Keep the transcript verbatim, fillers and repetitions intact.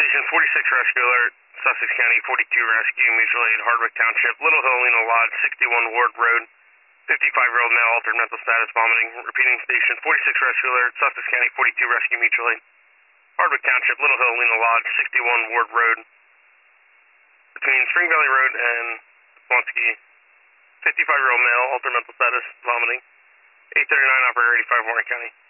Station forty-six Rescue Alert, Sussex County forty-two Rescue, Mutual Aid, Hardwick Township, Little Helena Lodge, sixty-one Ward Road, fifty-five-year-old male, altered mental status, vomiting. Repeating, Station forty-six Rescue Alert, Sussex County forty-two Rescue, Mutual Aid, Hardwick Township, Little Helena Lodge, sixty-one Ward Road, between Spring Valley Road and Swansky, fifty-five-year-old male, altered mental status, vomiting. eight thirty-nine, Operator eighty-five, Warren County.